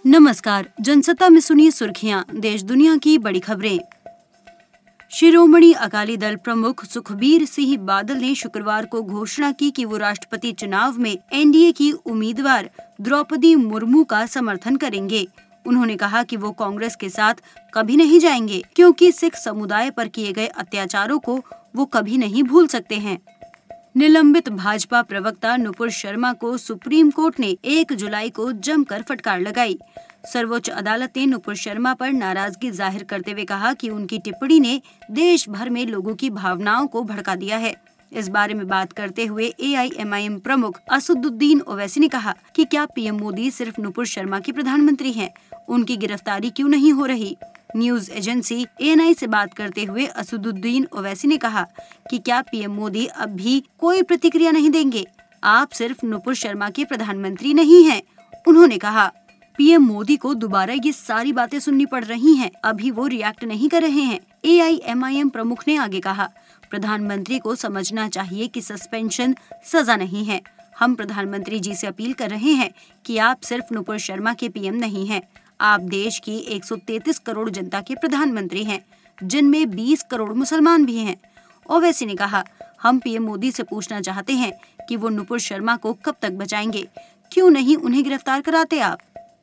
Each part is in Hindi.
नमस्कार। जनसत्ता में सुनिए सुर्खियां, देश दुनिया की बड़ी खबरें। शिरोमणि अकाली दल प्रमुख सुखबीर सिंह बादल ने शुक्रवार को घोषणा की कि वो राष्ट्रपति चुनाव में एनडीए की उम्मीदवार द्रौपदी मुर्मू का समर्थन करेंगे। उन्होंने कहा कि वो कांग्रेस के साथ कभी नहीं जाएंगे, क्योंकि सिख समुदाय पर किए गए अत्याचारों को वो कभी नहीं भूल सकते हैं। निलंबित भाजपा प्रवक्ता नुपुर शर्मा को सुप्रीम कोर्ट ने 1 जुलाई को जमकर फटकार लगाई। सर्वोच्च अदालत ने नुपुर शर्मा पर नाराजगी जाहिर करते हुए कहा कि उनकी टिप्पणी ने देश भर में लोगों की भावनाओं को भड़का दिया है। इस बारे में बात करते हुए एआईएमआईएम प्रमुख असदुद्दीन ओवैसी ने कहा कि क्या पीएम मोदी सिर्फ नुपुर शर्मा के प्रधानमंत्री हैं? उनकी गिरफ्तारी क्यों नहीं हो रही? न्यूज एजेंसी एएनआई से बात करते हुए असदुद्दीन ओवैसी ने कहा कि क्या पीएम मोदी अब भी कोई प्रतिक्रिया नहीं देंगे? आप सिर्फ नुपुर शर्मा के प्रधानमंत्री नहीं हैं। उन्होंने कहा पीएम मोदी को दोबारा ये सारी बातें सुननी पड़ रही हैं, अभी वो रिएक्ट नहीं कर रहे हैं। एआईएमआईएम प्रमुख ने आगे कहा, प्रधानमंत्री को समझना चाहिए कि सस्पेंशन सजा नहीं है। हम प्रधानमंत्री जी से अपील कर रहे हैं कि आप सिर्फ नुपुर शर्मा के पीएम नहीं हैं, आप देश की 133 करोड़ जनता के प्रधानमंत्री हैं, जिनमें 20 करोड़ मुसलमान भी हैं। ओवैसी ने कहा, हम पीएम मोदी से पूछना चाहते हैं कि वो नुपुर शर्मा को कब तक बचाएंगे? क्यों नहीं उन्हें गिरफ्तार कराते आप?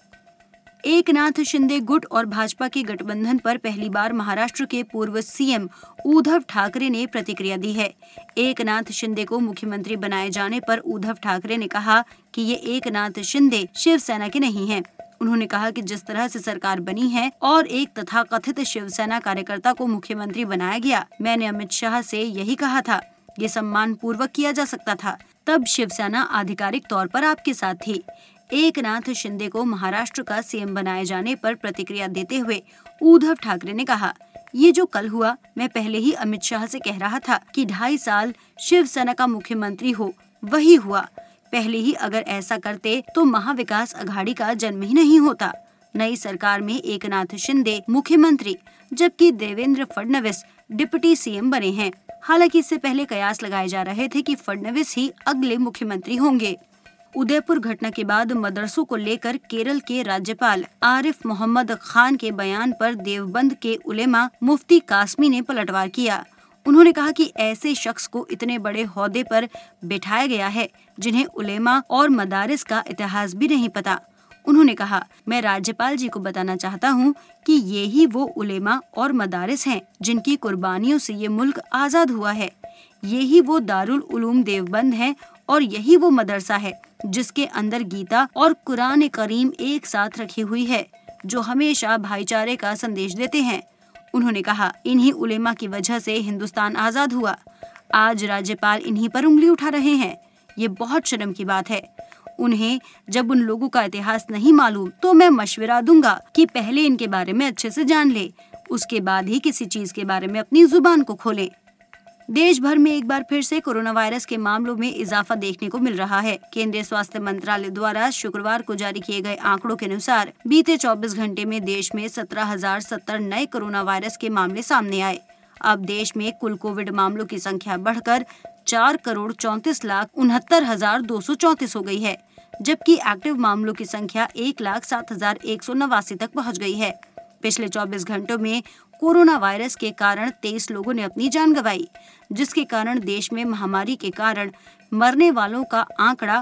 एकनाथ शिंदे गुट और भाजपा के गठबंधन पर पहली बार महाराष्ट्र के पूर्व सीएम उद्धव ठाकरे ने प्रतिक्रिया दी है। एकनाथ शिंदे को मुख्यमंत्री बनाए जाने पर उद्धव ठाकरे ने कहा कि ये एकनाथ शिंदे शिवसेना के नहीं हैं। उन्होंने कहा कि जिस तरह से सरकार बनी है और एक तथाकथित शिवसेना कार्यकर्ता को मुख्यमंत्री बनाया गया, मैंने अमित शाह से यही कहा था, ये सम्मान पूर्वक किया जा सकता था। तब शिवसेना आधिकारिक तौर पर आपके साथ थी। एकनाथ शिंदे को महाराष्ट्र का सीएम बनाए जाने पर प्रतिक्रिया देते हुए उद्धव ठाकरे ने कहा, ये जो कल हुआ, मैं पहले ही अमित शाह से कह रहा था कि 2.5 साल शिवसेना का मुख्यमंत्री हो, वही हुआ। पहले ही अगर ऐसा करते तो महाविकास अघाड़ी का जन्म ही नहीं होता। नई सरकार में एकनाथ शिंदे मुख्यमंत्री, जबकि देवेंद्र फडणवीस डिप्टी सीएम बने हैं। हालांकि इससे पहले कयास लगाए जा रहे थे कि फडणवीस ही अगले मुख्यमंत्री होंगे। उदयपुर घटना के बाद मदरसों को लेकर केरल के राज्यपाल आरिफ मोहम्मद खान के बयान पर देवबंद के उलेमा मुफ्ती कासमी ने पलटवार किया। उन्होंने कहा कि ऐसे शख्स को इतने बड़े ओहदे पर बिठाया गया है जिन्हें उलेमा और मदारिस का इतिहास भी नहीं पता। उन्होंने कहा, मैं राज्यपाल जी को बताना चाहता हूँ कि ये ही वो उलेमा और मदारिस हैं जिनकी कुर्बानियों से ये मुल्क आजाद हुआ है। यही वो दारुल उलूम देवबंद है और यही वो मदरसा है जिसके अंदर गीता और कुरान करीम एक साथ रखी हुई है, जो हमेशा भाईचारे का संदेश देते हैं। उन्होंने कहा, इन्हीं उलेमा की वजह से हिंदुस्तान आजाद हुआ। आज राज्यपाल इन्हीं पर उंगली उठा रहे हैं। ये बहुत शर्म की बात है। उन्हें जब उन लोगों का इतिहास नहीं मालूम तो मैं मशवरा दूंगा कि पहले इनके बारे में अच्छे से जान ले, उसके बाद ही किसी चीज के बारे में अपनी जुबान को खोले। देश भर में एक बार फिर से कोरोना वायरस के मामलों में इजाफा देखने को मिल रहा है। केंद्रीय स्वास्थ्य मंत्रालय द्वारा शुक्रवार को जारी किए गए आंकड़ों के अनुसार बीते 24 घंटे में देश में 17,070 नए कोरोना वायरस के मामले सामने आए। अब देश में कुल कोविड मामलों की संख्या बढ़कर 4,34,69,234 हो गई है, जबकि एक्टिव मामलों की संख्या 1,07,189 तक पहुँच गई है। पिछले 24 घंटों में कोरोना वायरस के कारण 23 लोगों ने अपनी जान गंवाई, जिसके कारण देश में महामारी के कारण मरने वालों का आंकड़ा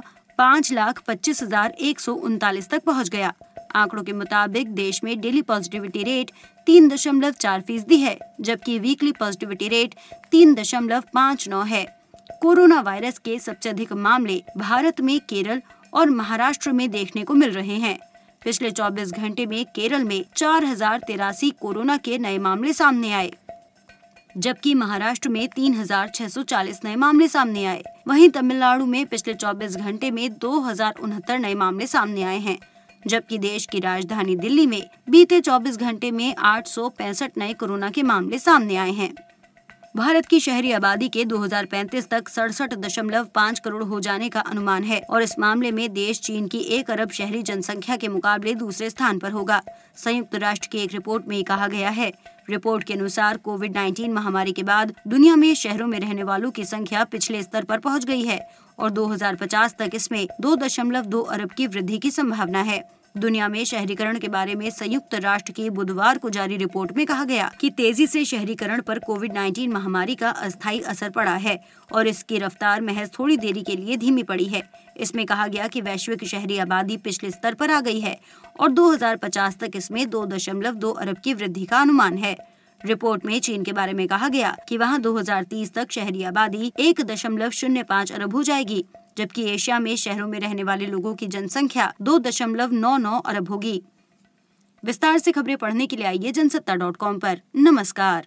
5,25,139 तक पहुंच गया। आंकड़ों के मुताबिक देश में डेली पॉजिटिविटी रेट 3.4% है, जबकि वीकली पॉजिटिविटी रेट 3.59 है। कोरोना वायरस के सबसे अधिक मामले भारत में केरल और महाराष्ट्र में देखने को मिल रहे हैं। पिछले 24 घंटे में केरल में 4,083 कोरोना के नए मामले सामने आए, जबकि महाराष्ट्र में 3,640 नए मामले सामने आए। वहीं तमिलनाडु में पिछले 24 घंटे में 2,069 नए मामले सामने आए हैं, जबकि देश की राजधानी दिल्ली में बीते 24 घंटे में 865 नए कोरोना के मामले सामने आए हैं। भारत की शहरी आबादी के 2035 तक 67.5 करोड़ हो जाने का अनुमान है और इस मामले में देश चीन की 1 अरब शहरी जनसंख्या के मुकाबले दूसरे स्थान पर होगा। संयुक्त राष्ट्र की एक रिपोर्ट में कहा गया है। रिपोर्ट के अनुसार कोविड-19 महामारी के बाद दुनिया में शहरों में रहने वालों की संख्या पिछले स्तर पर पहुंच गई है और 2050 तक इसमें 2.2 अरब की वृद्धि की संभावना है। दुनिया में शहरीकरण के बारे में संयुक्त राष्ट्र की बुधवार को जारी रिपोर्ट में कहा गया कि तेजी से शहरीकरण पर कोविड-19 महामारी का अस्थायी असर पड़ा है और इसकी रफ्तार महज थोड़ी देरी के लिए धीमी पड़ी है। इसमें कहा गया कि वैश्विक शहरी आबादी पिछले स्तर पर आ गई है और 2050 तक इसमें 2.2 अरब की वृद्धि का अनुमान है। रिपोर्ट में चीन के बारे में कहा गया कि वहां 2030 तक शहरी आबादी 1.05 अरब हो जाएगी, जबकि एशिया में शहरों में रहने वाले लोगों की जनसंख्या 2.99 अरब होगी। विस्तार से खबरें पढ़ने के लिए आइए जनसत्ता.com पर। नमस्कार।